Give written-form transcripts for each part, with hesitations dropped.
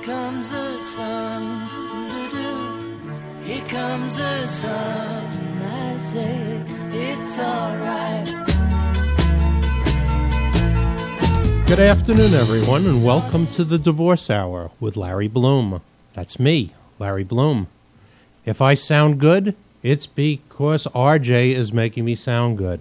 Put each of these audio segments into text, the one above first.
comes the sun, here comes the sun, I say it's alright. Good afternoon, everyone, and welcome to the Divorce Hour with Larry Bloom. That's me, Larry Bloom. If I sound good, it's because RJ is making me sound good.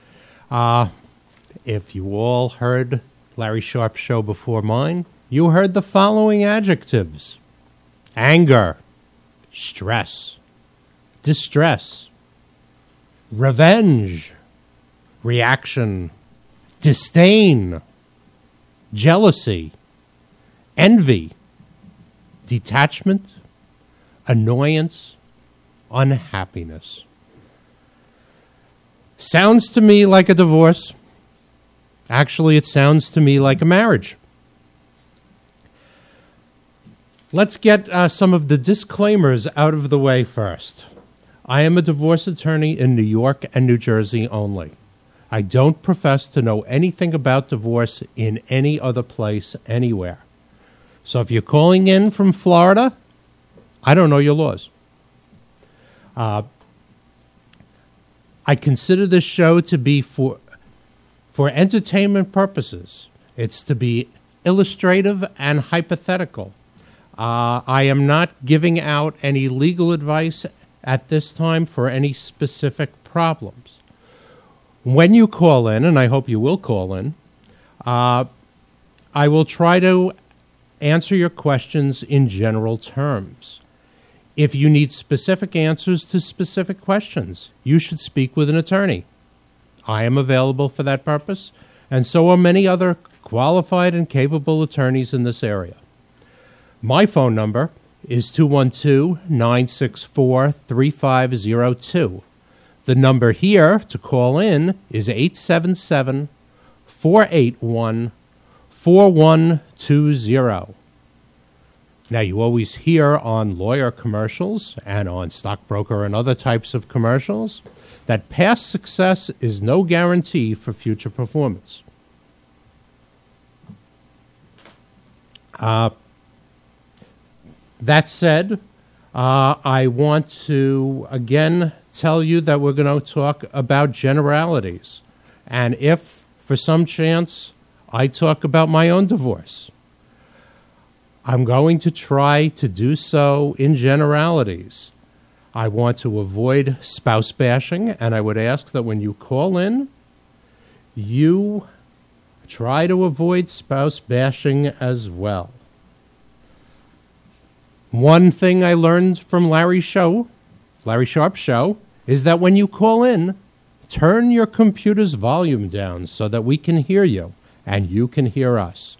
If you all heard Larry Sharp's show before mine, you heard the following adjectives: anger, stress, distress, revenge, reaction, disdain, jealousy, envy, detachment, annoyance, unhappiness. Sounds to me like a divorce. Actually, it sounds to me like a marriage. Let's get some of the disclaimers out of the way first. I am a divorce attorney in New York and New Jersey only. I don't profess to know anything about divorce in any other place anywhere. So if you're calling in from Florida, I don't know your laws. I consider this show to be for entertainment purposes. It's to be illustrative and hypothetical. I am not giving out any legal advice at this time for any specific problems. When you call in, and I hope you will call in, I will try to answer your questions in general terms. If you need specific answers to specific questions, you should speak with an attorney. I am available for that purpose, and so are many other qualified and capable attorneys in this area. My phone number is 212-964-3502. The number here to call in is 877-481-4120. Now, you always hear on lawyer commercials and on stockbroker and other types of commercials that past success is no guarantee for future performance. That said, I want to again tell you that we're going to talk about generalities. And if, for some chance, I talk about my own divorce, I'm going to try to do so in generalities. I want to avoid spouse bashing, and I would ask that when you call in, you try to avoid spouse bashing as well. One thing I learned from Larry Sharp's show, is that when you call in, turn your computer's volume down so that we can hear you and you can hear us.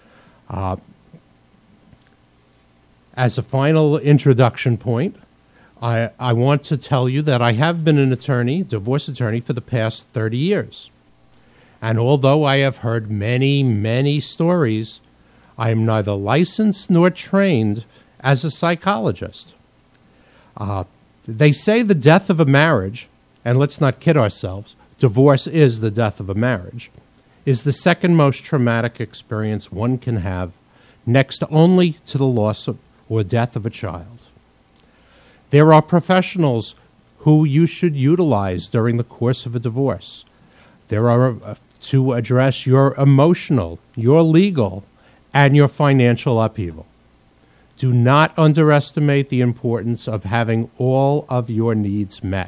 As a final introduction point, I want to tell you that I have been an attorney, divorce attorney, for the past 30 years. And although I have heard many, many stories, I am neither licensed nor trained as a psychologist. They say the death of a marriage, and let's not kid ourselves, divorce is the death of a marriage, is the second most traumatic experience one can have, next only to the loss of or death of a child. There are professionals who you should utilize during the course of a divorce. There are to address your emotional, your legal, and your financial upheaval. Do not underestimate the importance of having all of your needs met.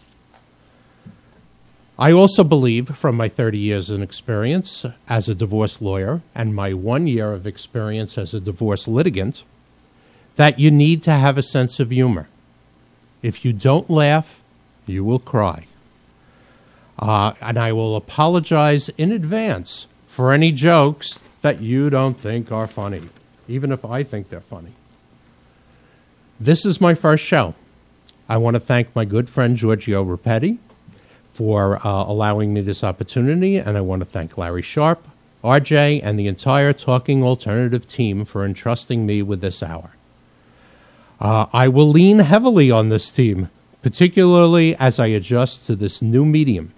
I also believe, from my 30 years of experience as a divorce lawyer and my 1 year of experience as a divorce litigant, that you need to have a sense of humor. If you don't laugh, you will cry. And I will apologize in advance for any jokes that you don't think are funny, even if I think they're funny. This is my first show. I want to thank my good friend Giorgio Rapetti for allowing me this opportunity, and I want to thank Larry Sharp, RJ, and the entire Talking Alternative team for entrusting me with this hour. I will lean heavily on this team, particularly as I adjust to this new medium.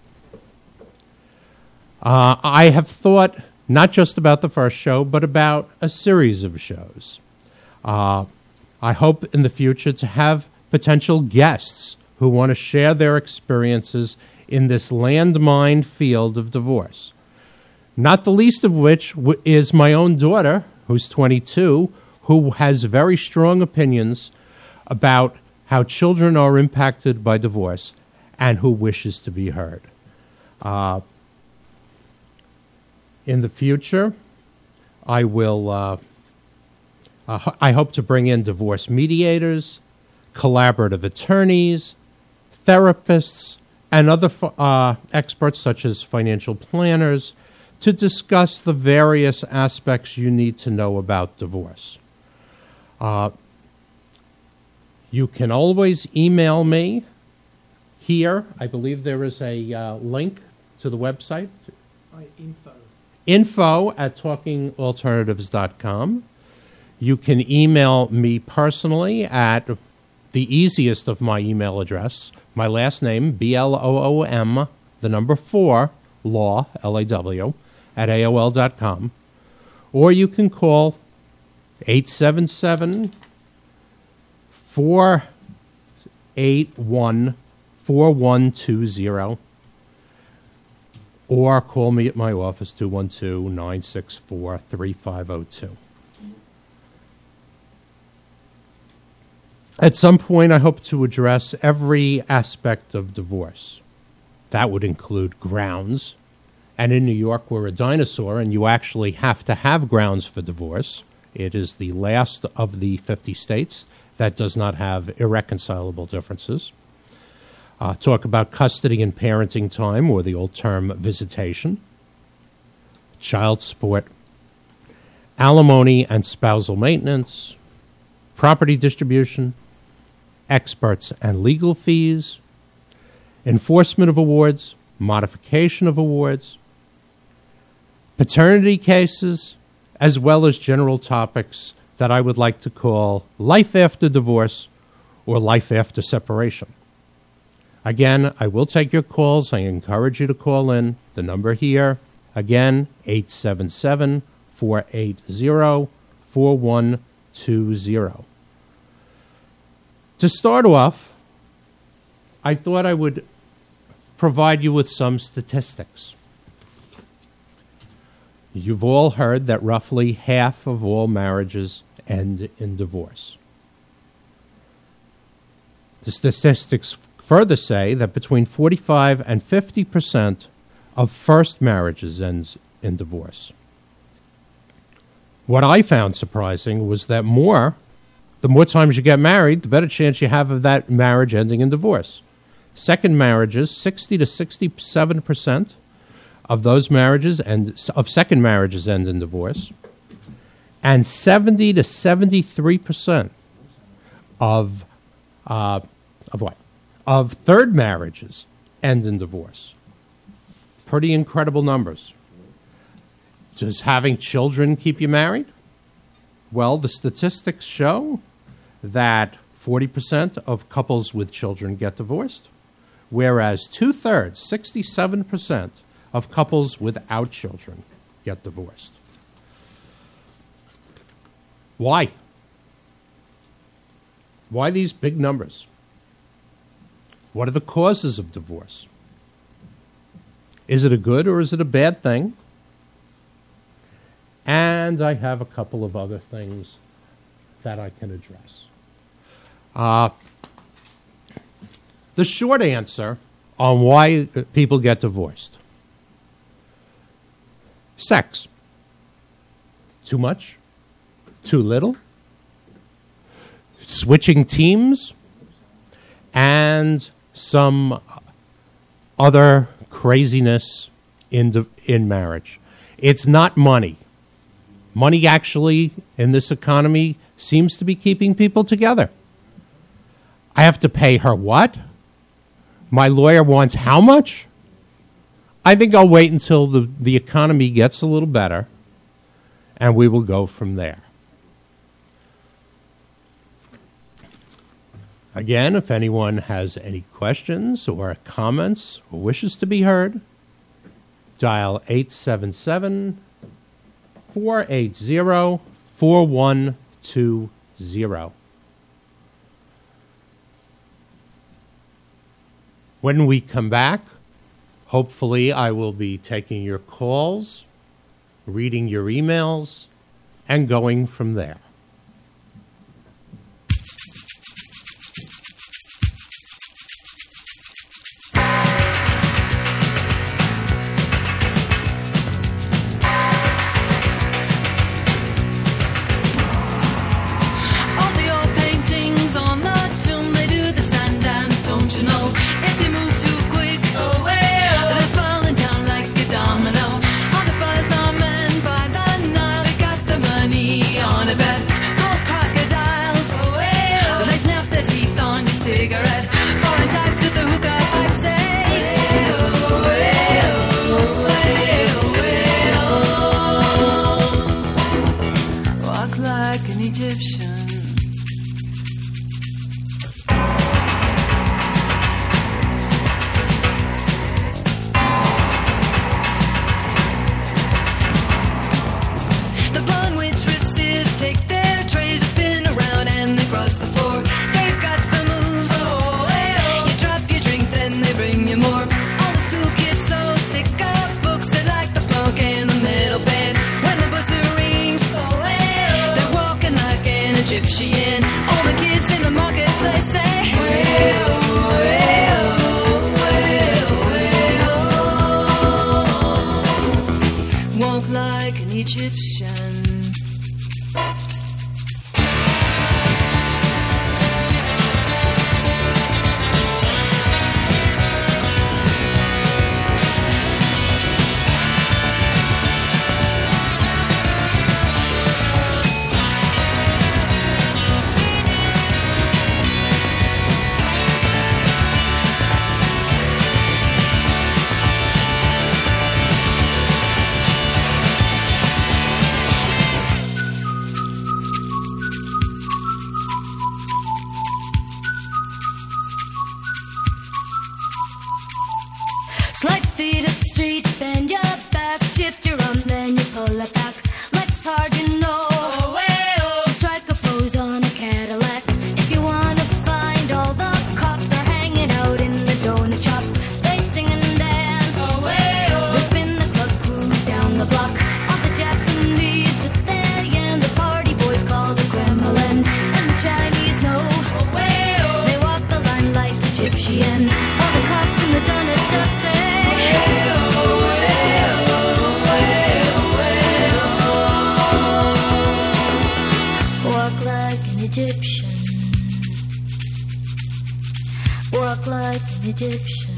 I have thought not just about the first show, but about a series of shows. I hope in the future to have potential guests who want to share their experiences in this landmine field of divorce. Not the least of which is my own daughter, who's 22, who has very strong opinions about how children are impacted by divorce and who wishes to be heard. In the future, I hope to bring in divorce mediators, collaborative attorneys, therapists, and other experts such as financial planners to discuss the various aspects you need to know about divorce. You can always email me here. I believe there is a link to the website. info@talkingalternatives.com. You can email me personally at the easiest of my email address, my last name, BLOOM, the number 4, law, LAW, at AOL.com. Or you can call 877-481-4120, or call me at my office, 212-964-3502. At some point, I hope to address every aspect of divorce. That would include grounds. And in New York, we're a dinosaur, and you actually have to have grounds for divorce. It is the last of the 50 states that does not have irreconcilable differences. Talk about custody and parenting time, or the old term visitation, child support, alimony and spousal maintenance, property distribution, experts and legal fees, enforcement of awards, modification of awards, paternity cases, as well as general topics that I would like to call life after divorce or life after separation. Again, I will take your calls. I encourage you to call in. The number here, again, 877-480-4120. To start off, I thought I would provide you with some statistics. You've all heard that roughly half of all marriages end in divorce. The statistics further say that between 45 and 50% of first marriages ends in divorce. What I found surprising was that the more times you get married, the better chance you have of that marriage ending in divorce. Second marriages, 60 to 67% of those marriages of second marriages end in divorce, and 70 to 73% of what? Of third marriages end in divorce. Pretty incredible numbers. Does having children keep you married? Well, the statistics show that 40% of couples with children get divorced, whereas 2/3, 67%, of couples without children get divorced. Why? Why these big numbers? What are the causes of divorce? Is it a good or is it a bad thing? And I have a couple of other things that I can address. The short answer on why people get divorced. Sex. Too much? Too little? Switching teams? And some other craziness in marriage. It's not money. Money actually, in this economy, seems to be keeping people together. I have to pay her what? My lawyer wants how much? I think I'll wait until the economy gets a little better, and we will go from there. Again, if anyone has any questions or comments or wishes to be heard, dial 877-480-4120. 0. When we come back, hopefully I will be taking your calls, reading your emails, and going from there. Slide feet up the street, bend your back, shift your arm, then you pull it back. Legs hard, you know. So strike a pose on a Cadillac. If you wanna find all the cops, they're hanging out in the donut shop. They sing and dance. They spin the club, cruise down the block. All the Japanese that they and the party boys call the Kremlin. And the Chinese know. They walk the line like Egyptian. All the cops in the donut shop say. Walk like an Egyptian. Walk like an Egyptian.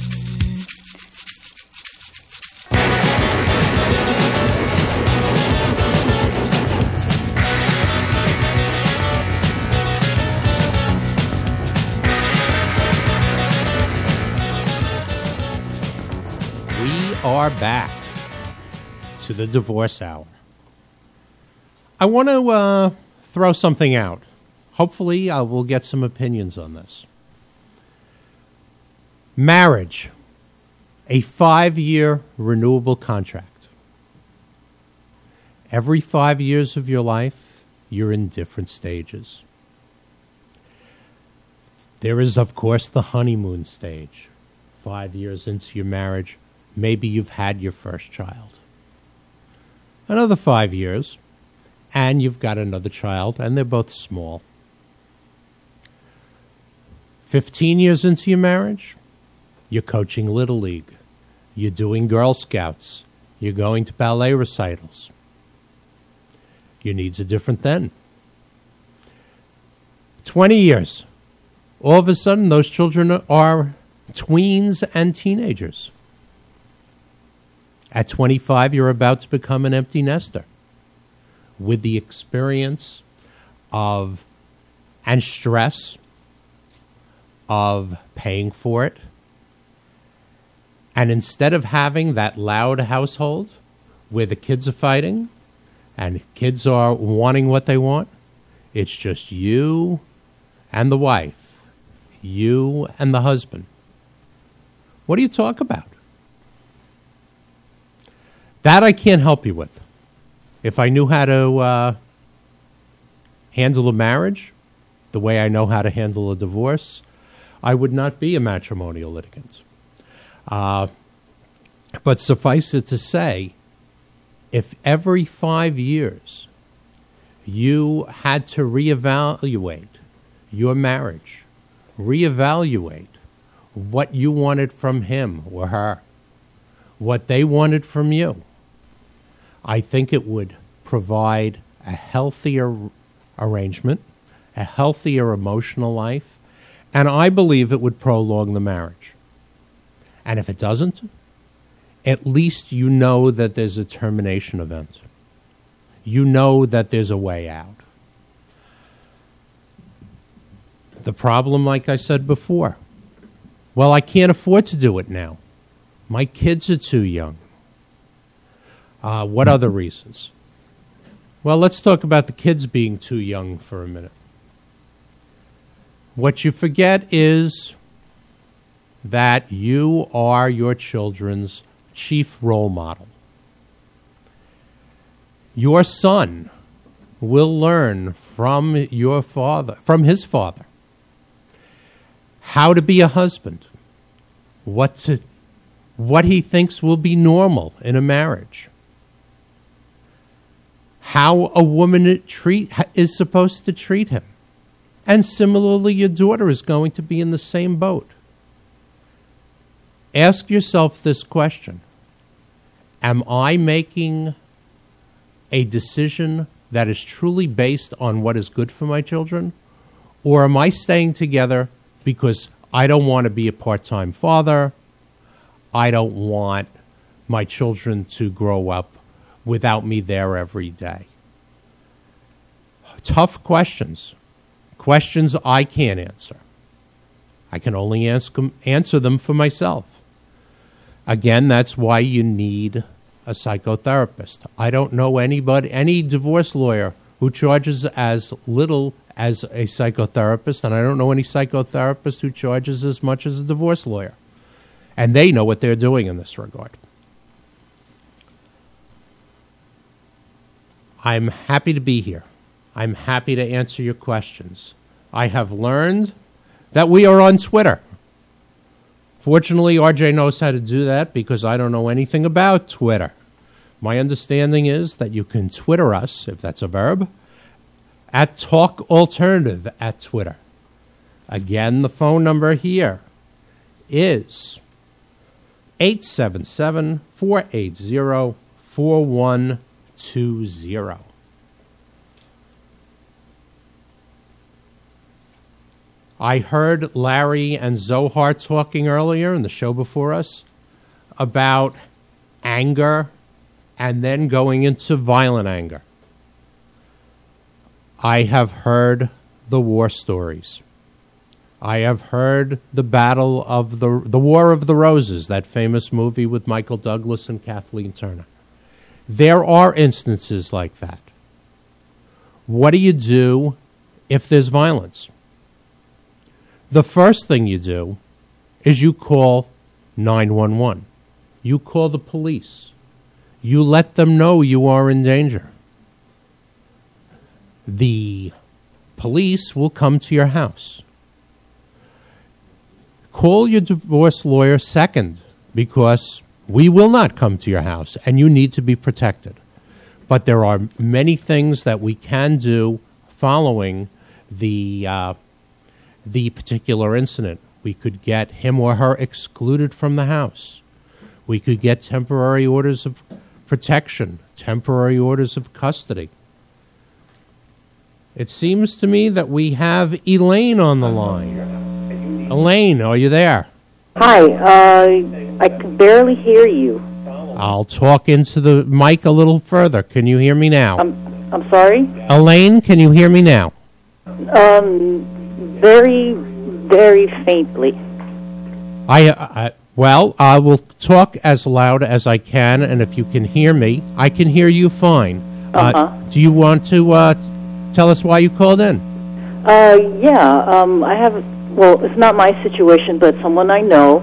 We are back to the Divorce Hour. I want to throw something out. Hopefully, I will get some opinions on this. Marriage, a 5-year renewable contract. Every 5 years of your life, you're in different stages. There is, of course, the honeymoon stage. 5 years into your marriage, maybe you've had your first child. Another 5 years, and you've got another child, and they're both small. 15 years into your marriage, you're coaching Little League. You're doing Girl Scouts. You're going to ballet recitals. Your needs are different then. 20 years. All of a sudden, those children are tweens and teenagers. At 25, you're about to become an empty nester with the experience of and stress of paying for it. And instead of having that loud household where the kids are fighting and kids are wanting what they want, it's just you and the wife, you and the husband. What do you talk about? That I can't help you with. If I knew how to handle a marriage the way I know how to handle a divorce, I would not be a matrimonial litigant. But suffice it to say, if every 5 years you had to reevaluate your marriage, reevaluate what you wanted from him or her, what they wanted from you, I think it would provide a healthier arrangement, a healthier emotional life, and I believe it would prolong the marriage. And if it doesn't, at least you know that there's a termination event. You know that there's a way out. The problem, like I said before, well, I can't afford to do it now. My kids are too young. What other reasons? Well, let's talk about the kids being too young for a minute. What you forget is that you are your children's chief role model. Your son will learn from your father, from his father, how to be a husband, what he thinks will be normal in a marriage, how a woman is supposed to treat him. And similarly, your daughter is going to be in the same boat. Ask yourself this question. Am I making a decision that is truly based on what is good for my children? Or am I staying together because I don't want to be a part-time father? I don't want my children to grow up without me there every day. Tough questions. Questions I can't answer. I can only answer them for myself. Again, that's why you need a psychotherapist. I don't know any divorce lawyer who charges as little as a psychotherapist, and I don't know any psychotherapist who charges as much as a divorce lawyer. And they know what they're doing in this regard. I'm happy to be here. I'm happy to answer your questions. I have learned that we are on Twitter. Fortunately, RJ knows how to do that because I don't know anything about Twitter. My understanding is that you can Twitter us, if that's a verb, at Talk Alternative at Twitter. Again, the phone number here is 877-480-4120. I heard Larry and Zohar talking earlier in the show before us about anger and then going into violent anger. I have heard the war stories. I have heard the battle of the War of the Roses, that famous movie with Michael Douglas and Kathleen Turner. There are instances like that. What do you do if there's violence? The first thing you do is you call 911. You call the police. You let them know you are in danger. The police will come to your house. Call your divorce lawyer second, because we will not come to your house and you need to be protected. But there are many things that we can do following the particular incident. We could get him or her excluded from the house. We could get temporary orders of protection, temporary orders of custody. It seems to me that we have Elaine on the line. Elaine, are you there? Hi, I can barely hear you. I'll talk into the mic a little further. Can you hear me now? I'm sorry? Elaine, can you hear me now? Very, very faintly. Well, I will talk as loud as I can, and if you can hear me, I can hear you fine. Do you want to tell us why you called in? I have, well, it's not my situation, but someone I know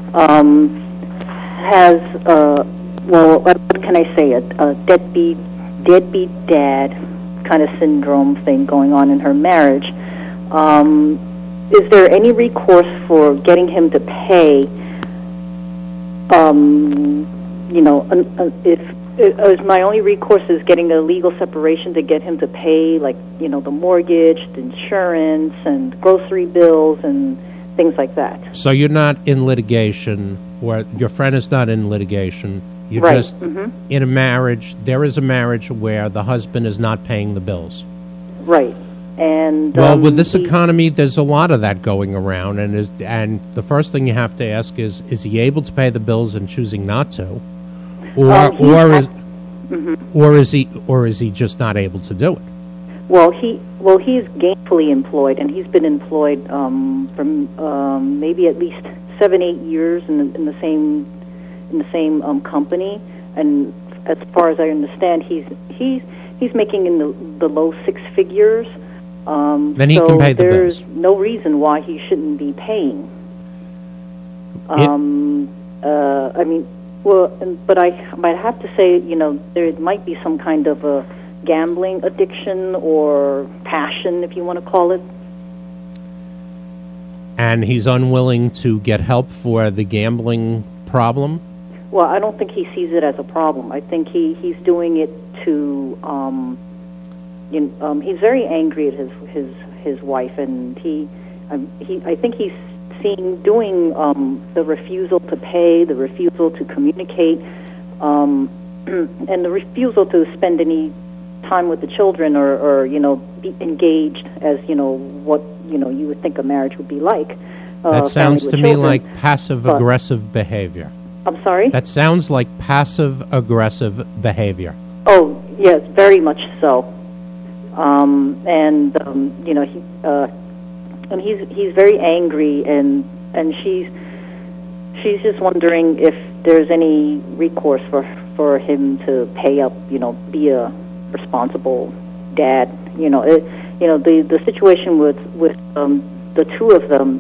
has, what can I say, a deadbeat dad kind of syndrome thing going on in her marriage. Is there any recourse for getting him to pay? If my only recourse is getting a legal separation to get him to pay, like, the mortgage, the insurance, and grocery bills, and things like that. So you're not in litigation, or your friend is not in litigation. You're Right. just in a marriage. There is a marriage where the husband is not paying the bills. Right. And Well, with this economy, there's a lot of that going around, and the first thing you have to ask is he able to pay the bills and choosing not to, or is he just not able to do it? Well, he's gainfully employed, and he's been employed for maybe at least 7-8 years in the same company, and as far as I understand, he's making in the low six figures. Then he can pay the bills. There's no reason why he shouldn't be paying. But I might have to say, there might be some kind of a gambling addiction or passion, if you want to call it. And he's unwilling to get help for the gambling problem? Well, I don't think he sees it as a problem. I think he's doing it to... he's very angry at his wife, and I think he's doing the refusal to pay, the refusal to communicate, and the refusal to spend any time with the children or be engaged as what you would think a marriage would be like. That sounds to me children. like passive-aggressive behavior. I'm sorry? That sounds like passive-aggressive behavior. Oh, yes, very much so. He's very angry, and she's just wondering if there's any recourse for him to pay up, be a responsible dad. The situation with the two of them,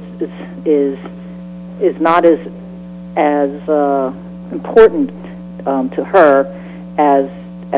is not as important to her as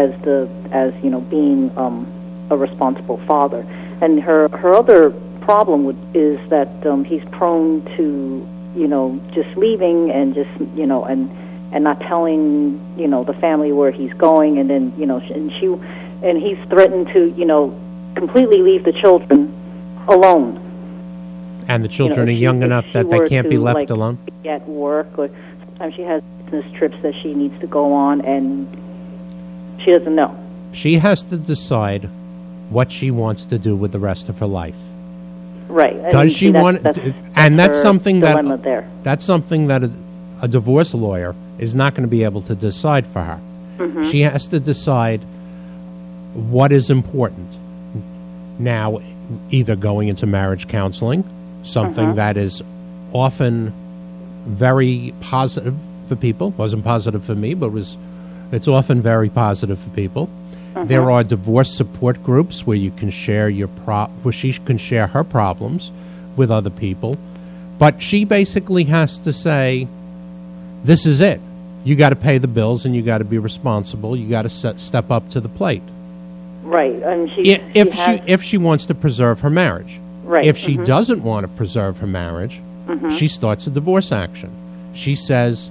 being a responsible father. And her other problem is that he's prone to just leaving and just and not telling the family where he's going, and then and he's threatened to completely leave the children alone. And the children are young enough that they can't be left alone? At work, or sometimes she has business trips that she needs to go on, and she doesn't know. She has to decide what she wants to do with the rest of her life. Right. Does she want? And that's something that that's something that a divorce lawyer is not going to be able to decide for her. Mm-hmm. She has to decide what is important. Now, either going into marriage counseling, something that is often very positive for people. Wasn't positive for me, but it's often very positive for people. There are divorce support groups where you can share where she can share her problems with other people, but she basically has to say, "This is it. You got to pay the bills, and you got to be responsible. You got to step up to the plate." Right, and if she wants to preserve her marriage. Right. If she doesn't want to preserve her marriage, she starts a divorce action. She says,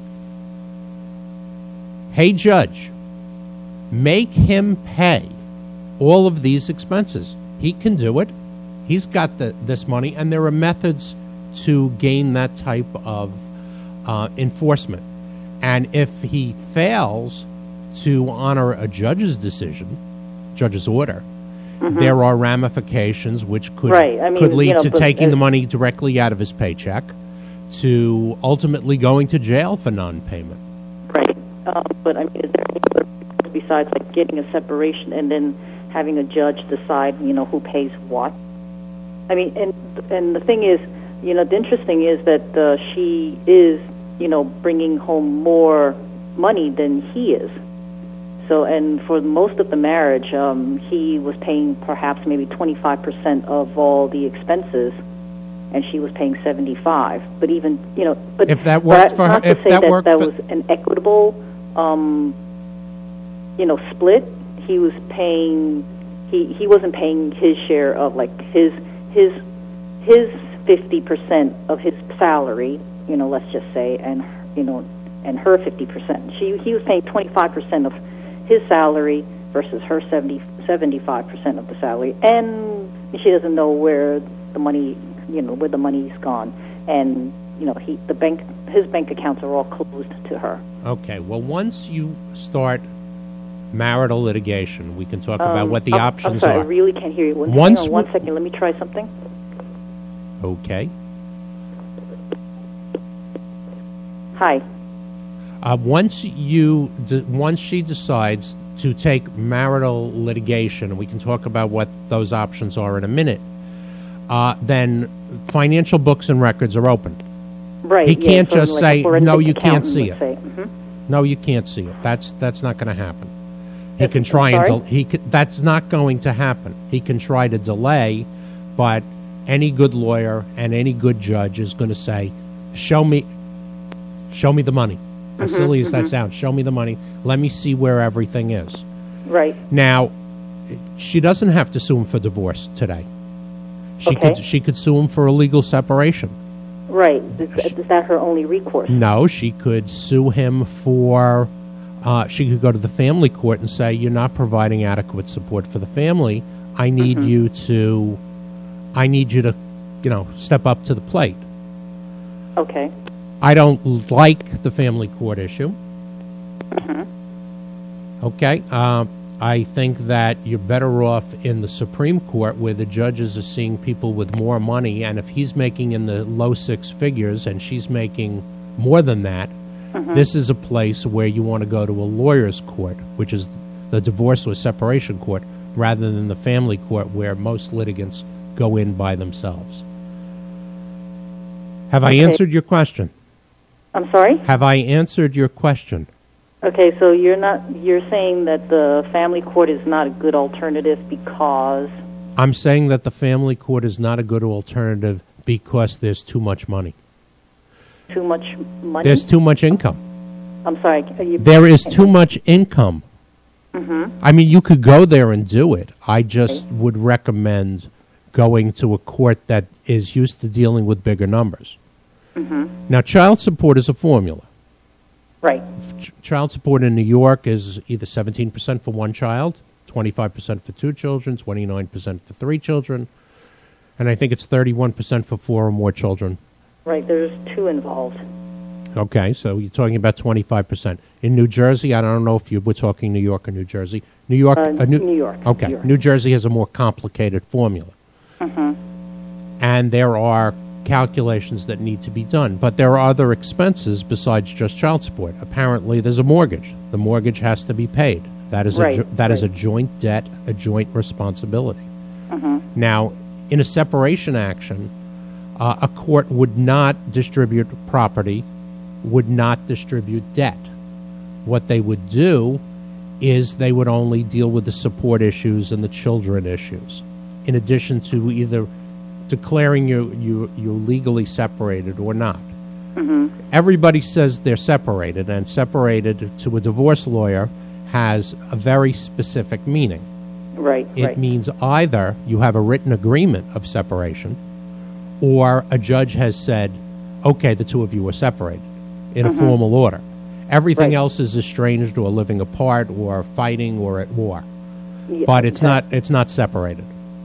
"Hey, judge, make him pay all of these expenses. He can do it. He's got this money," and there are methods to gain that type of enforcement. And if he fails to honor a judge's order, there are ramifications which could lead to taking the money directly out of his paycheck, to ultimately going to jail for non-payment. Right. But is there any other besides getting a separation and then having a judge decide, who pays what? And the thing is, the interesting is that she is, bringing home more money than he is. So, and for most of the marriage, he was paying perhaps maybe 25% of all the expenses, and she was paying 75%. But even, but if that worked for her, if that worked, that was an equitable, split. He was paying he wasn't paying his share of like his 50% of his salary, let's just say, and and her 50%. He was paying 25% of his salary versus her 75% of the salary, and she doesn't know where the money, where the money's gone, and his bank accounts are all closed to her. Okay. Well, once you start marital litigation, we can talk about what the options I'm sorry, are. I really can't hear you. Hang on one second. Let me try something. Okay. Hi. Once she decides to take marital litigation, and we can talk about what those options are in a minute, then financial books and records are open. Right. He can't so just like say, no, you can't see it. Mm-hmm. No, you can't see it. That's not going to happen. He can try that's not going to happen. He can try to delay, but any good lawyer and any good judge is going to say, show me the money. As silly as that sounds, show me the money. Let me see where everything is. Right. Now, she doesn't have to sue him for divorce today. She could sue him for illegal separation. Right. Is that her only recourse? No, she could sue him for. She could go to the family court and say, "You're not providing adequate support for the family. I need you to. I need you to, step up to the plate." Okay. I don't like the family court issue. Okay. I think that you're better off in the Supreme Court where the judges are seeing people with more money, and if he's making in the low six figures and she's making more than that, this is a place where you want to go to a lawyer's court, which is the divorce or separation court, rather than the family court where most litigants go in by themselves. Have I answered your question? I'm sorry? Have I answered your question? Okay, so you're saying that the family court is not a good alternative because... I'm saying that the family court is not a good alternative because there's too much money. Too much money? There's too much income. I'm sorry. There is too much income. I mean, you could go there and do it. I just would recommend going to a court that is used to dealing with bigger numbers. Now, child support is a formula. Right. Child support in New York is either 17% for one child, 25% for two children, 29% for three children, and I think it's 31% for four or more children. Right, there's two involved. Okay, so you're talking about 25%. In New Jersey, I don't know if you were talking New York or New Jersey. New York? New York. Okay, New York. New Jersey has a more complicated formula. And there are calculations that need to be done. But there are other expenses besides just child support. Apparently, there's a mortgage. The mortgage has to be paid. That is is a joint debt, a joint responsibility. Now, in a separation action, a court would not distribute property, would not distribute debt. What they would do is they would only deal with the support issues and the children issues, in addition to either declaring you legally separated or not. Everybody says they're separated, and separated to a divorce lawyer has a very specific meaning. It means either you have a written agreement of separation, or a judge has said, okay, the two of you are separated in a formal order. Everything else is estranged or living apart or fighting or at war. But it's not separated.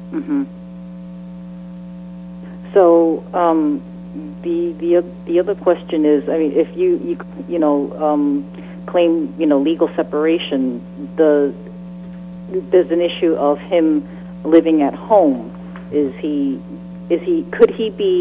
So the other question is, I mean, if you claim legal separation, there's an issue of him living at home. Could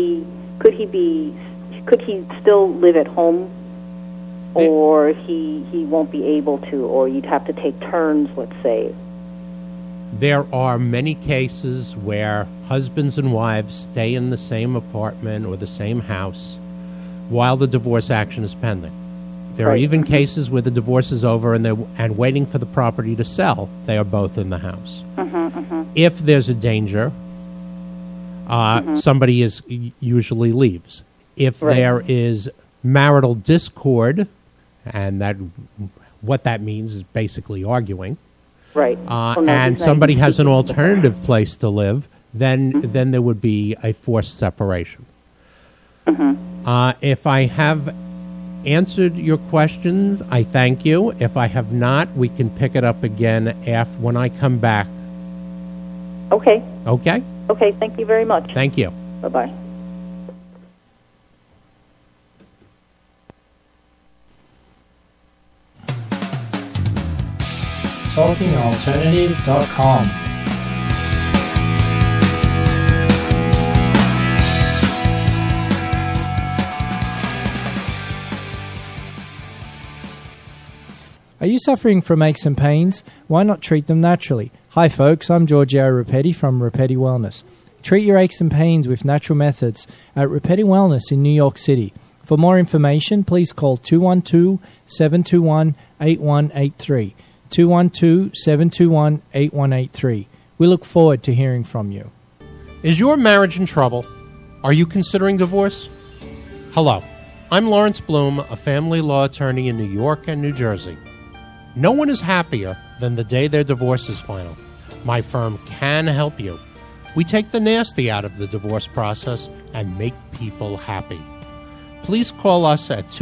he still live at home, or he won't be able to, or you'd have to take turns, let's say? There are many cases where husbands and wives stay in the same apartment or the same house while the divorce action is pending. There are even cases where the divorce is over and waiting for the property to sell. They are both in the house. If there's a danger, somebody usually leaves. If there is marital discord, and what that means is basically arguing, Right. and somebody has an alternative place to live, then there would be a forced separation. If I have answered your question, I thank you. If I have not, we can pick it up again when I come back. Okay. Okay? Okay, thank you very much. Thank you. Bye-bye. TalkingAlternative.com. Are you suffering from aches and pains? Why not treat them naturally? Hi folks, I'm Giorgio Rapetti from Rapetti Wellness. Treat your aches and pains with natural methods at Rapetti Wellness in New York City. For more information, please call 212-721-8183. 212-721-8183. We look forward to hearing from you. Is your marriage in trouble? Are you considering divorce? Hello, I'm Lawrence Bloom, a family law attorney in New York and New Jersey. No one is happier than the day their divorce is final. My firm can help you. We take the nasty out of the divorce process and make people happy. Please call us at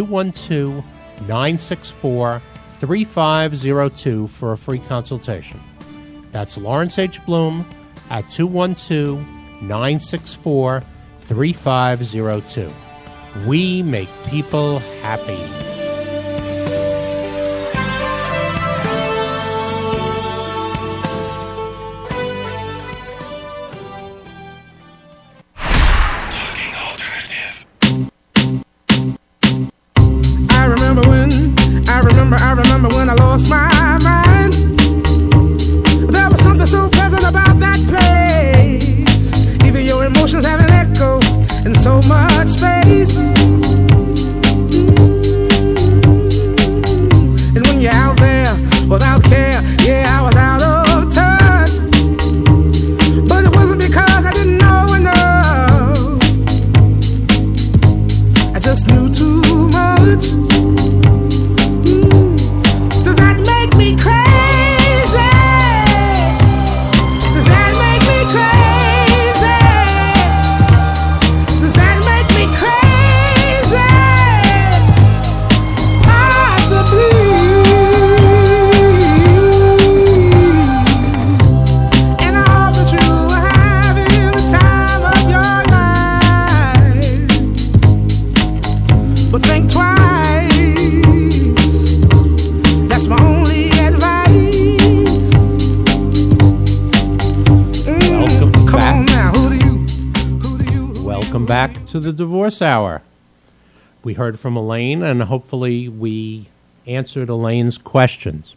212-964-3502 for a free consultation. That's Lawrence H. Bloom at 212-964-3502. We make people happy. I remember when I lost my mind. There was something so pleasant about that place. Even your emotions have an echo in so much space. And when you're out there without care, yeah, I was out of touch. But it wasn't because I didn't know enough. I just knew too much. Back to the Divorce Hour. We heard from Elaine, and hopefully we answered Elaine's questions.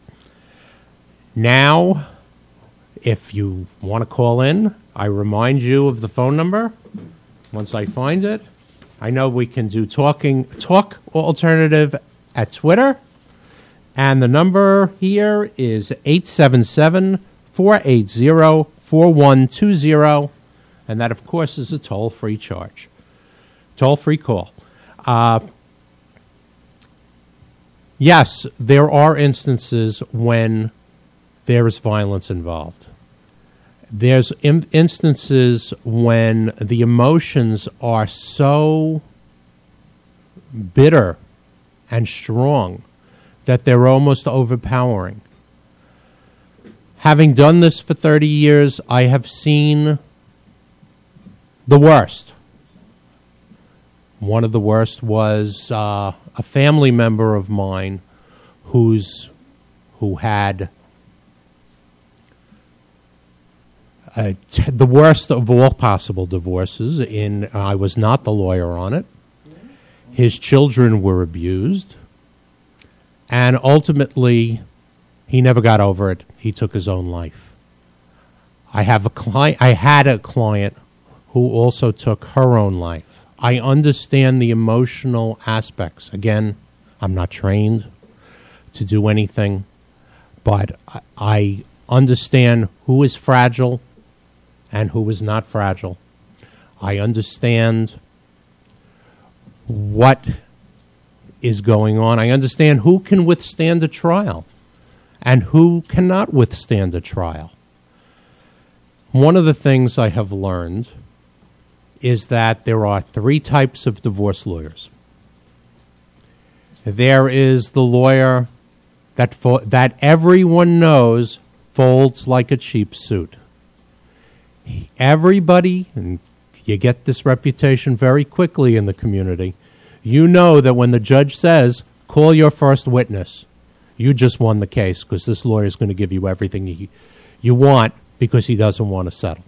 Now, if you want to call in, I remind you of the phone number. Once I find it, I know we can do Talk Alternative at Twitter, and the number here is 877-480-4120. And that, of course, is a toll-free charge. Toll-free call. Yes, there are instances when there is violence involved. There's instances when the emotions are so bitter and strong that they're almost overpowering. Having done this for 30 years, I have seen the worst. One of the worst was a family member of mine who had the worst of all possible divorces. I was not the lawyer on it. His children were abused, and ultimately, he never got over it. He took his own life. I had a client who also took her own life. I understand the emotional aspects. Again, I'm not trained to do anything, but I understand who is fragile and who is not fragile. I understand what is going on. I understand who can withstand a trial and who cannot withstand a trial. One of the things I have learned is that there are three types of divorce lawyers. There is the lawyer that everyone knows folds like a cheap suit. Everybody, and you get this reputation very quickly in the community, you know that when the judge says, call your first witness, you just won the case because this lawyer is going to give you everything you want because he doesn't want to settle.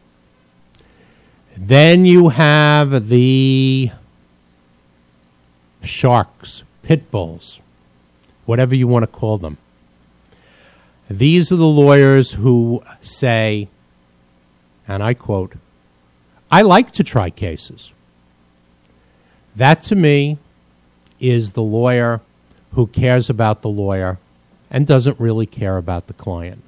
Then you have the sharks, pit bulls, whatever you want to call them. These are the lawyers who say, and I quote, I like to try cases. That to me is the lawyer who cares about the lawyer and doesn't really care about the client.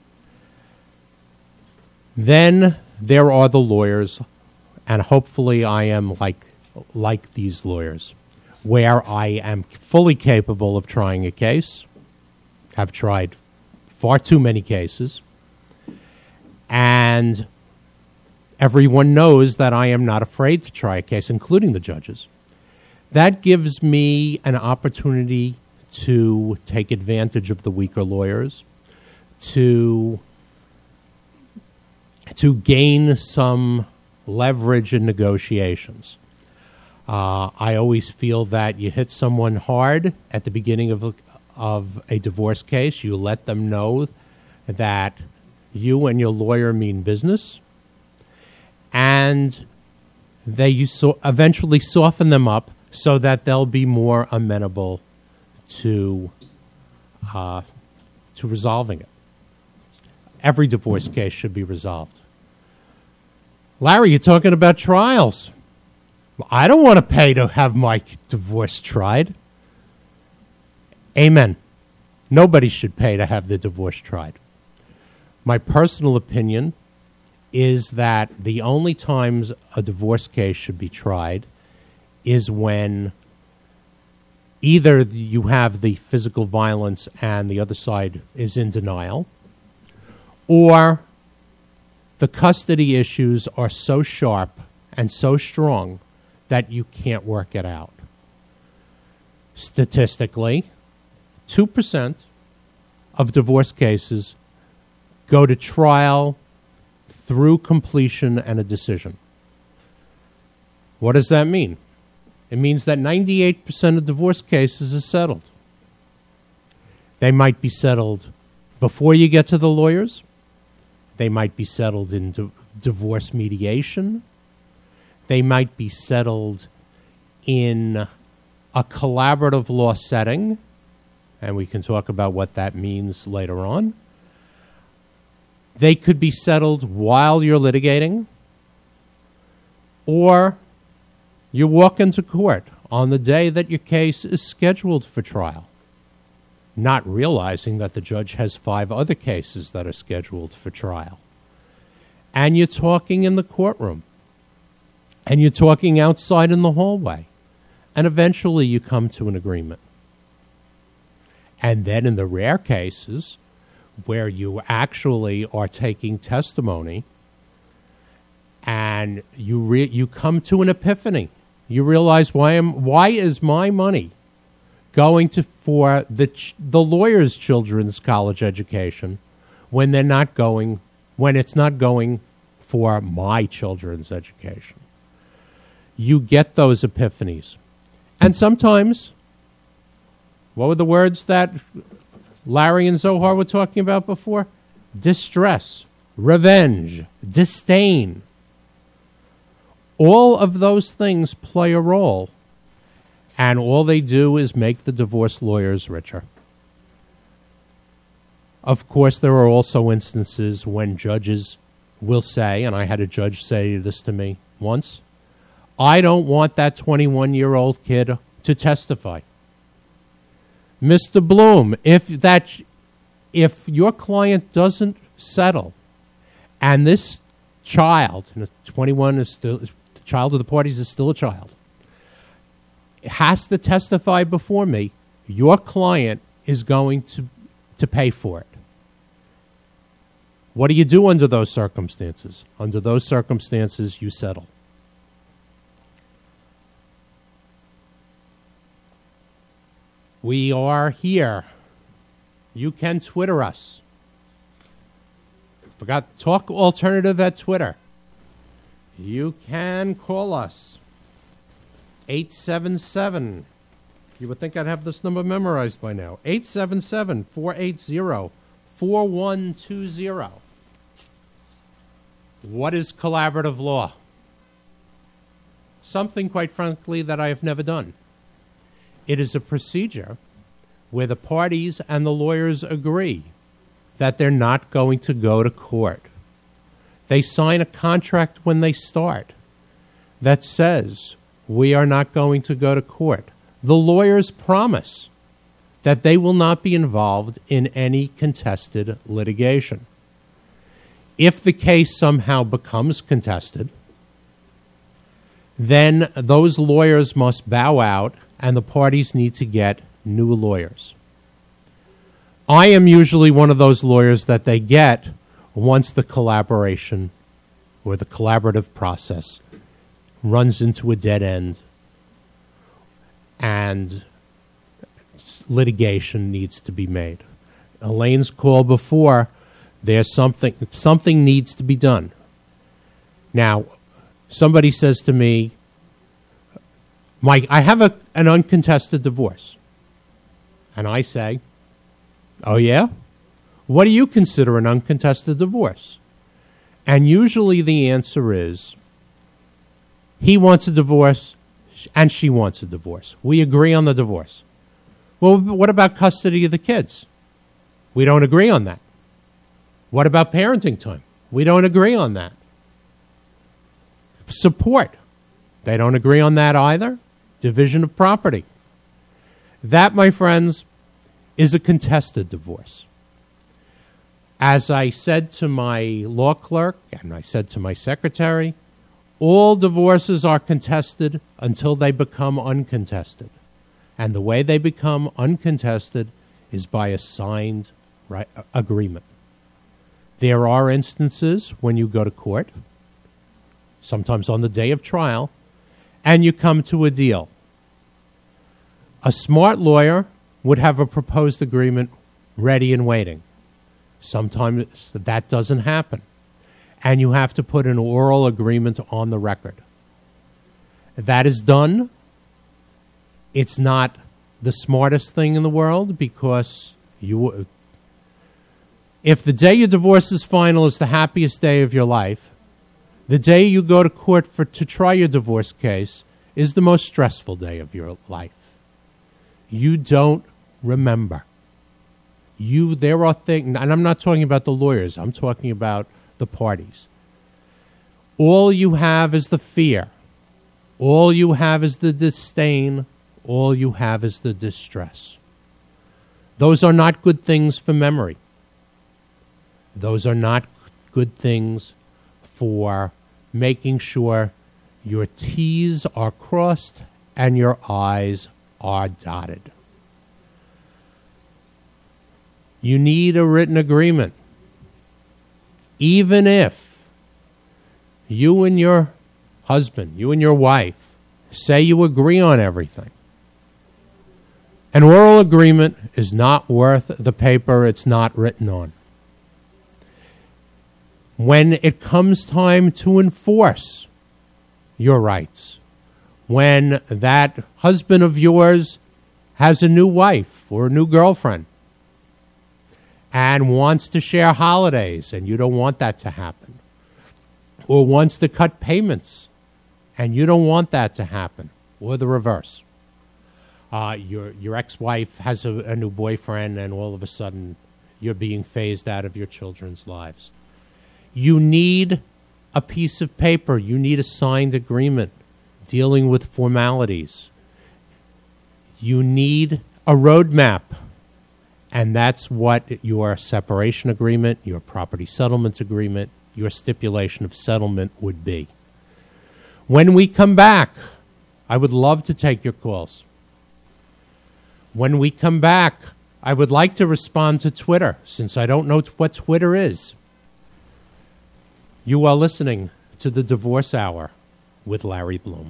Then there are the lawyers, and hopefully I am like these lawyers, where I am fully capable of trying a case, have tried far too many cases, and everyone knows that I am not afraid to try a case, including the judges. That gives me an opportunity to take advantage of the weaker lawyers, to gain some leverage in negotiations. I always feel that you hit someone hard at the beginning of a divorce case. You let them know that you and your lawyer mean business, and they eventually soften them up so that they'll be more amenable to resolving it. Every divorce case should be resolved. Larry, you're talking about trials. I don't want to pay to have my divorce tried. Amen. Nobody should pay to have the divorce tried. My personal opinion is that the only times a divorce case should be tried is when either you have the physical violence and the other side is in denial, or the custody issues are so sharp and so strong that you can't work it out. Statistically, 2% of divorce cases go to trial through completion and a decision. What does that mean? It means that 98% of divorce cases are settled. They might be settled before you get to the lawyers. They might be settled in divorce mediation. They might be settled in a collaborative law setting, and we can talk about what that means later on. They could be settled while you're litigating, or you walk into court on the day that your case is scheduled for trial, not realizing that the judge has 5 other cases that are scheduled for trial. And you're talking in the courtroom, and you're talking outside in the hallway, and eventually you come to an agreement. And then in the rare cases where you actually are taking testimony and you come to an epiphany, you realize, why is my money going for the lawyer's children's college education when it's not going for my children's education? You get those epiphanies. And sometimes, what were the words that Larry and Zohar were talking about before? Distress, revenge, disdain. All of those things play a role, and all they do is make the divorce lawyers richer. Of course, there are also instances when judges will say, and I had a judge say this to me once, I don't want that 21-year-old kid to testify. Mr. Bloom, if your client doesn't settle and this child, 21 is still, the child of the parties is still a child, has to testify before me, your client is going to pay for it. What do you do under those circumstances? Under those circumstances, you settle. We are here. You can Twitter us. Forgot Talk Alternative at Twitter. You can call us. 877. You would think I'd have this number memorized by now. 877-480-4120. What is collaborative law? Something, quite frankly, that I have never done. It is a procedure where the parties and the lawyers agree that they're not going to go to court. They sign a contract when they start that says we are not going to go to court. The lawyers promise that they will not be involved in any contested litigation. If the case somehow becomes contested, then those lawyers must bow out and the parties need to get new lawyers. I am usually one of those lawyers that they get once the collaboration or the collaborative process runs into a dead end and litigation needs to be made. Elaine's call before, there's something needs to be done. Now, somebody says to me, Mike, I have an uncontested divorce. And I say, oh yeah? What do you consider an uncontested divorce? And usually the answer is, he wants a divorce and she wants a divorce. We agree on the divorce. Well, what about custody of the kids? We don't agree on that. What about parenting time? We don't agree on that. Support. They don't agree on that either. Division of property. That, my friends, is a contested divorce. As I said to my law clerk and I said to my secretary, all divorces are contested until they become uncontested. And the way they become uncontested is by a signed agreement. There are instances when you go to court, sometimes on the day of trial, and you come to a deal. A smart lawyer would have a proposed agreement ready and waiting. Sometimes that doesn't happen, and you have to put an oral agreement on the record. That is done. It's not the smartest thing in the world because if the day your divorce is final is the happiest day of your life, the day you go to court to try your divorce case is the most stressful day of your life. You don't remember. There are things, and I'm not talking about the lawyers, I'm talking about the parties. All you have is the fear. All you have is the disdain. All you have is the distress. Those are not good things for memory. Those are not good things for making sure your T's are crossed and your I's are dotted. You need a written agreement. Even if you and your husband, you and your wife, say you agree on everything, an oral agreement is not worth the paper it's not written on. When it comes time to enforce your rights, when that husband of yours has a new wife or a new girlfriend and wants to share holidays and you don't want that to happen, or wants to cut payments and you don't want that to happen, or the reverse. Your ex-wife has a new boyfriend and all of a sudden you're being phased out of your children's lives. You need a piece of paper. You need a signed agreement dealing with formalities. You need a roadmap. And that's what your separation agreement, your property settlement agreement, your stipulation of settlement would be. When we come back, I would love to take your calls. When we come back, I would like to respond to Twitter, since I don't know what Twitter is. You are listening to The Divorce Hour with Larry Bloom.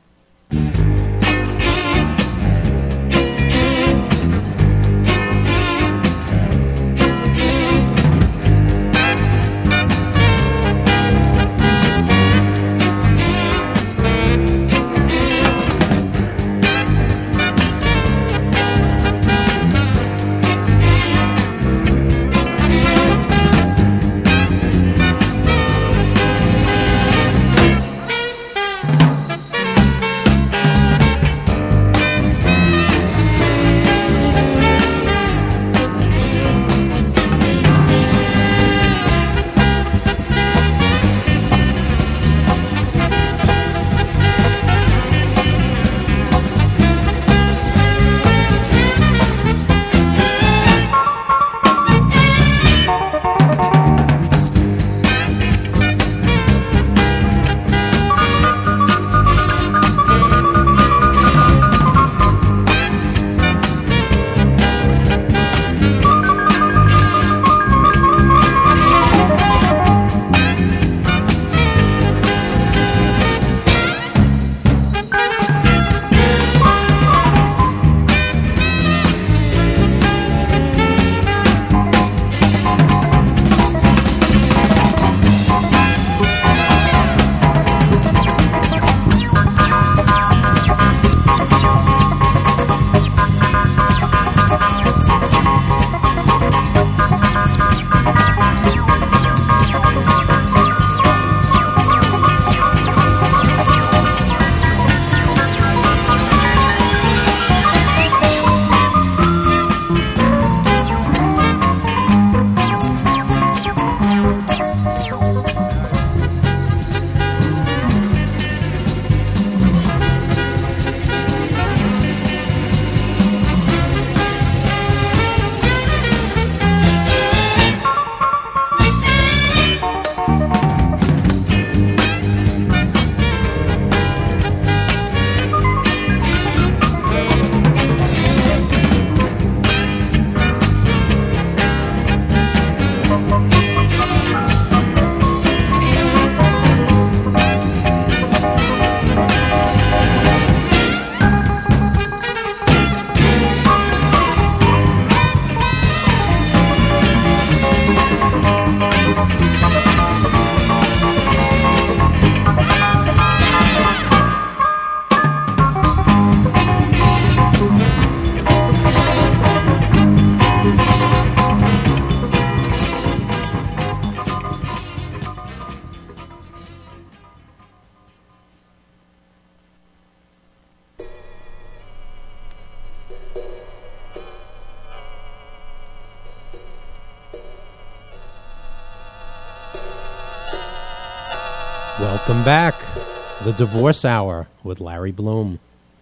Welcome back. The Divorce Hour with Larry Bloom.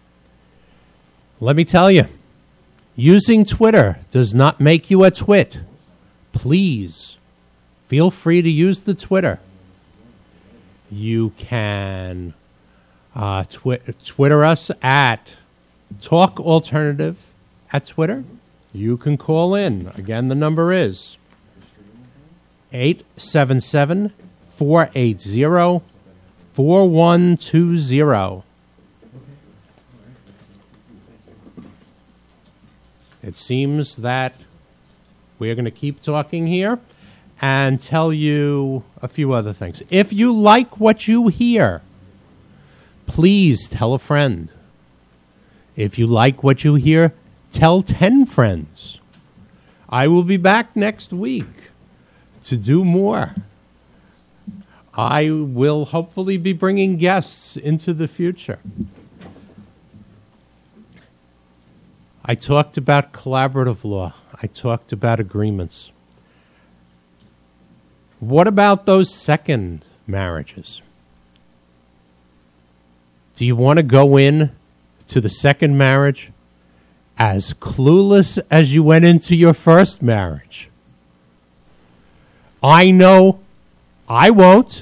Let me tell you, using Twitter does not make you a twit. Please feel free to use the Twitter. You can Twitter us at Talk Alternative at Twitter. You can call in. Again, the number is 877-480-4120. It seems that we're going to keep talking here and tell you a few other things. If you like what you hear, please tell a friend. If you like what you hear, tell 10 friends. I will be back next week to do more. I will hopefully be bringing guests into the future. I talked about collaborative law. I talked about agreements. What about those second marriages? Do you want to go in to the second marriage as clueless as you went into your first marriage? I know I won't.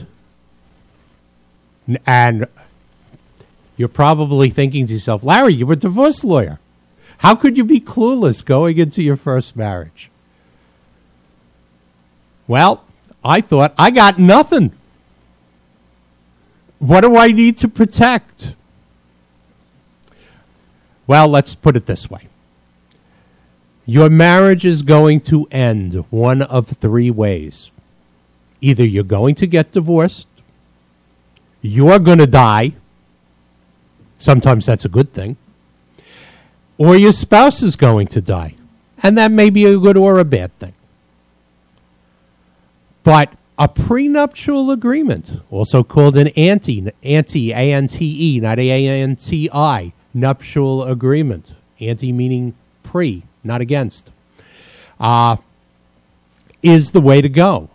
And you're probably thinking to yourself, Larry, you're a divorce lawyer. How could you be clueless going into your first marriage? Well, I thought, I got nothing. What do I need to protect? Well, let's put it this way. Your marriage is going to end one of three ways. Either you're going to get divorced, you're going to die. Sometimes that's a good thing. Or your spouse is going to die. And that may be a good or a bad thing. But a prenuptial agreement, also called an ante, A-N-T-E, not A-N-T-I, nuptial agreement. Ante meaning pre, not against, is the way to go.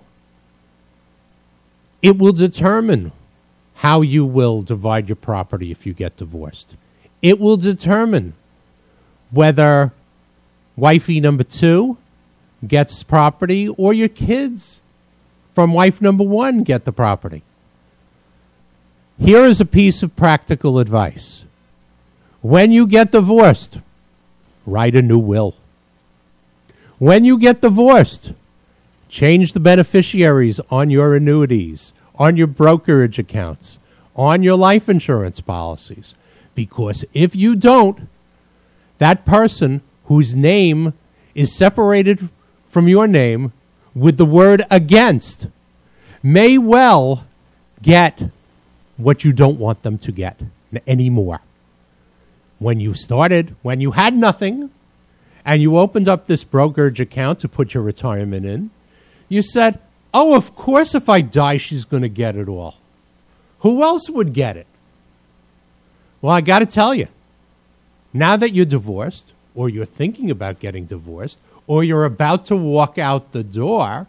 It will determine how you will divide your property if you get divorced. It will determine whether wifey number 2 gets property or your kids from wife number 1 get the property. Here is a piece of practical advice. When you get divorced, write a new will. When you get divorced, change the beneficiaries on your annuities, on your brokerage accounts, on your life insurance policies. Because if you don't, that person whose name is separated from your name with the word against may well get what you don't want them to get anymore. When you started, when you had nothing, and you opened up this brokerage account to put your retirement in, you said, oh, of course if I die, she's going to get it all. Who else would get it? Well, I got to tell you, now that you're divorced, or you're thinking about getting divorced, or you're about to walk out the door,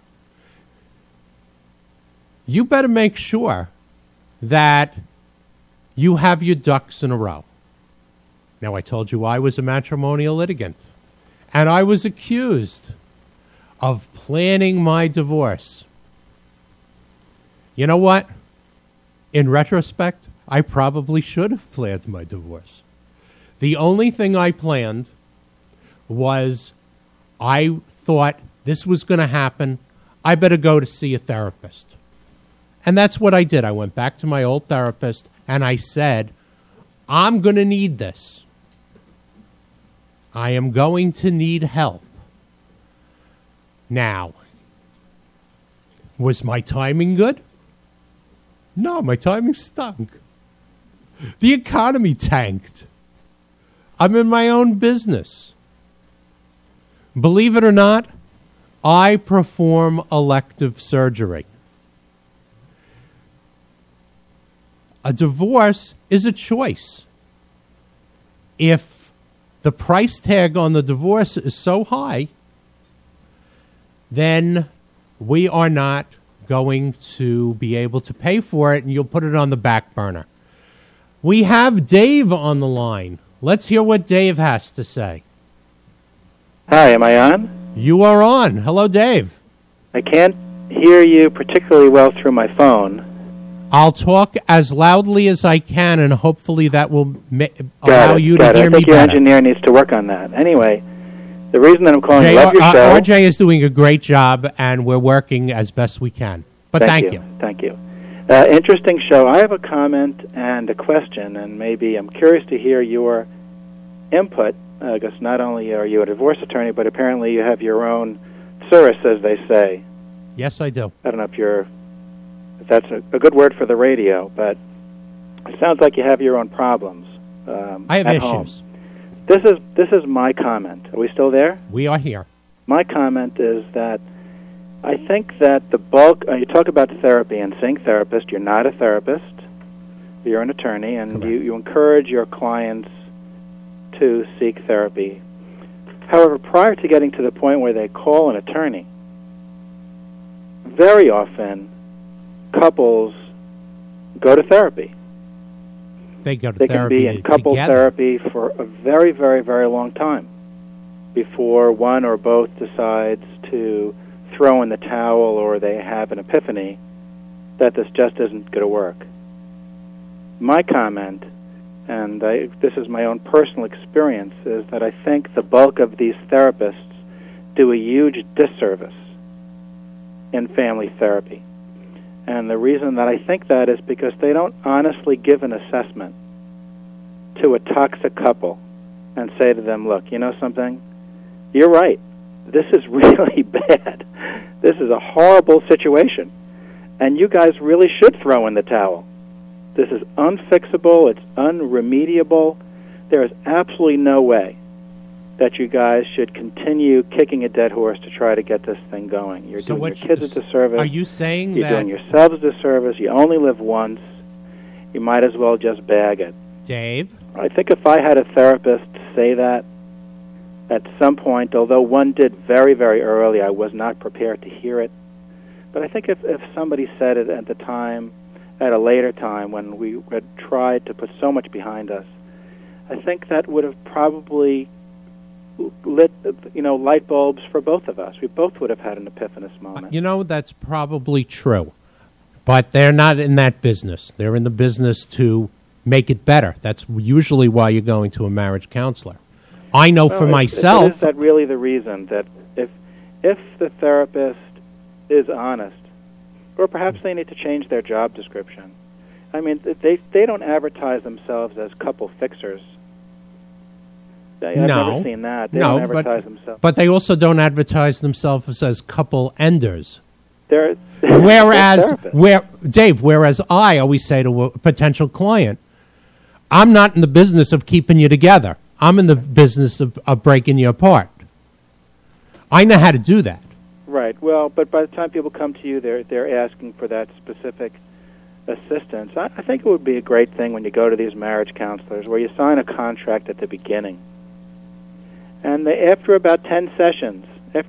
you better make sure that you have your ducks in a row. Now, I told you I was a matrimonial litigant, and I was accused of planning my divorce. You know what? In retrospect, I probably should have planned my divorce. The only thing I planned was I thought this was going to happen. I better go to see a therapist. And that's what I did. I went back to my old therapist, and I said, I'm going to need this. I am going to need help. Now, was my timing good? No, my timing stunk. The economy tanked. I'm in my own business. Believe it or not, I perform elective surgery. A divorce is a choice. If the price tag on the divorce is so high, then we are not going to be able to pay for it, and you'll put it on the back burner. We have Dave on the line. Let's hear what Dave has to say. Hi, am I on? You are on. Hello, Dave. I can't hear you particularly well through my phone. I'll talk as loudly as I can, and hopefully that will allow you to hear me better. I think your engineer needs to work on that. Anyway, the reason that I'm calling, I love your show. RJ is doing a great job, and we're working as best we can. But thank you. Thank you. Interesting show. I have a comment and a question, and maybe I'm curious to hear your input, because not only are you a divorce attorney, but apparently you have your own service, as they say. Yes, I do. I don't know if that's a good word for the radio, but it sounds like you have your own problems. I have at issues. Home. This is my comment. Are we still there? We are here. My comment is that I think that the bulk, you talk about therapy and seeing therapists. You're not a therapist. You're an attorney, and you encourage your clients to seek therapy. However, prior to getting to the point where they call an attorney, very often couples go to therapy. They go to they therapy can be in couple together. therapy for a very, very, very long time before one or both decides to throw in the towel, or they have an epiphany that this just isn't going to work. My comment and this is my own personal experience, is that I think the bulk of these therapists do a huge disservice in family therapy. And the reason that I think that is because they don't honestly give an assessment to a toxic couple and say to them, look, you know something? You're right. This is really bad. This is a horrible situation. And you guys really should throw in the towel. This is unfixable. It's unremediable. There is absolutely no way that you guys should continue kicking a dead horse to try to get this thing going. You're doing your kids a disservice. Are you saying you're that... doing yourselves a disservice. You only live once. You might as well just bag it. Dave? I think if I had a therapist say that at some point, although one did very, very early, I was not prepared to hear it. But I think if somebody said it at the time, at a later time when we had tried to put so much behind us, I think that would have probably lit, light bulbs for both of us. We both would have had an epiphanous moment. That's probably true. But they're not in that business. They're in the business to make it better. That's usually why you're going to a marriage counselor. I know for myself... Is that really the reason that if the therapist is honest, or perhaps they need to change their job description. I mean, they don't advertise themselves as couple fixers. I've never seen that. They don't advertise themselves. But they also don't advertise themselves as couple enders. Whereas I always say to a potential client, I'm not in the business of keeping you together. I'm in the business of breaking you apart. I know how to do that. Right. Well, but by the time people come to you, they're asking for that specific assistance. I think it would be a great thing when you go to these marriage counselors where you sign a contract at the beginning. And after about 10 sessions,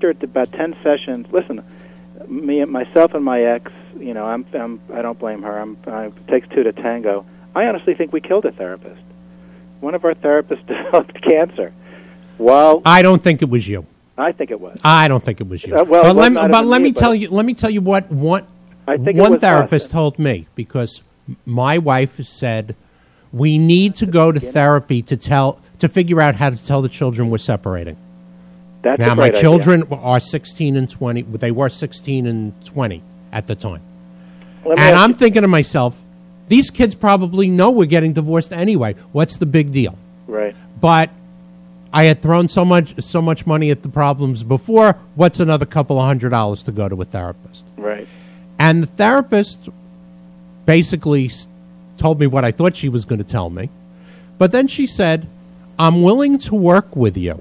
listen, myself and my ex, I don't blame her. It takes two to tango. I honestly think we killed a therapist. One of our therapists developed cancer. I don't think it was you. I think it was. I don't think it was you. Let me tell you what one therapist told me, because my wife said we need to go to therapy to figure out how to tell the children we're separating. That's now, a great my children idea. are 16 and 20. They were 16 and 20 at the time. And I'm thinking to myself, these kids probably know we're getting divorced anyway. What's the big deal? Right. But I had thrown so much money at the problems before. What's another couple of $100 to go to a therapist? Right. And the therapist basically told me what I thought she was going to tell me. But then she said, I'm willing to work with you,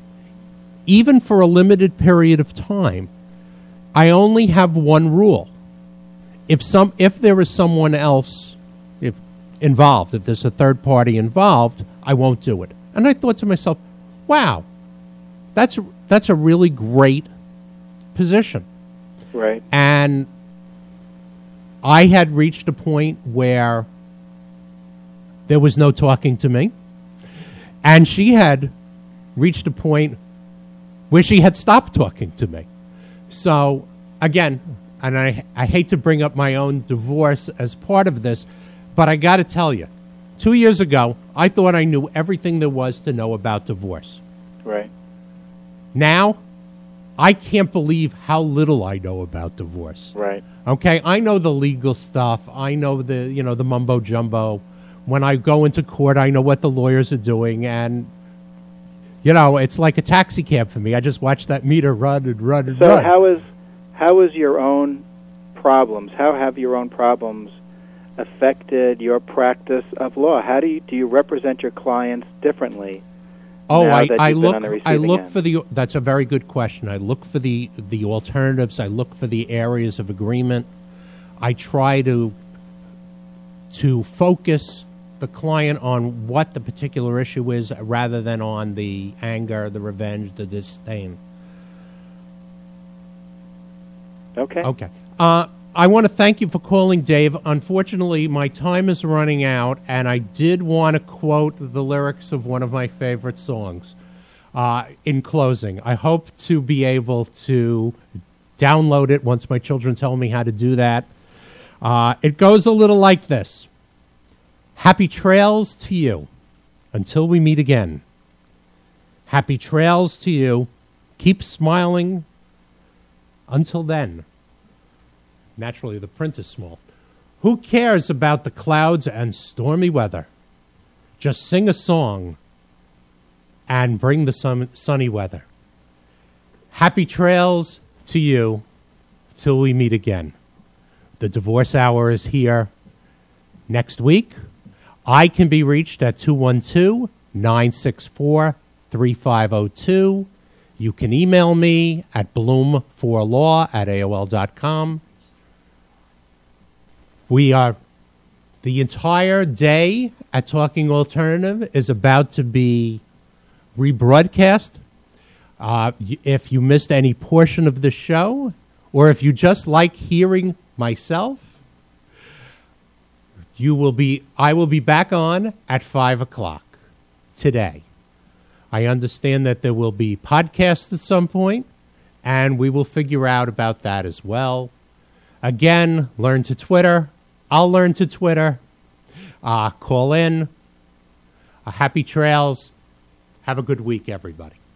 even for a limited period of time. I only have one rule. If there is someone else involved, if there's a third party involved, I won't do it. And I thought to myself, wow, that's a really great position. Right. And I had reached a point where there was no talking to me, and she had reached a point where she had stopped talking to me. So, again, and I hate to bring up my own divorce as part of this, but I got to tell you, 2 years ago, I thought I knew everything there was to know about divorce. Right. Now, I can't believe how little I know about divorce. Right. Okay, I know the legal stuff. I know the mumbo jumbo. When I go into court, I know what the lawyers are doing, and it's like a taxi cab for me. I just watch that meter run and run and run. So how is your own problems? How have your own problems affected your practice of law? How do you represent your clients differently? I look for the. That's a very good question. I look for the alternatives. I look for the areas of agreement. I try to focus the client on what the particular issue is, rather than on the anger, the revenge, the disdain. Okay. I want to thank you for calling, Dave. Unfortunately, my time is running out, and I did want to quote the lyrics of one of my favorite songs in closing. I hope to be able to download it once my children tell me how to do that. It goes a little like this. Happy trails to you until we meet again. Happy trails to you. Keep smiling. Until then. Naturally, the print is small. Who cares about the clouds and stormy weather? Just sing a song and bring the sunny weather. Happy trails to you till we meet again. The Divorce Hour is here next week. I can be reached at 212-964-3502. You can email me at bloom4law@aol.com. We are, the entire day at Talking Alternative is about to be rebroadcast. If you missed any portion of the show, or if you just like hearing myself, I will be back on at 5 o'clock today. I understand that there will be podcasts at some point, and we will figure out about that as well. Again, learn to Twitter. I'll learn to Twitter. Call in. Happy trails. Have a good week, everybody.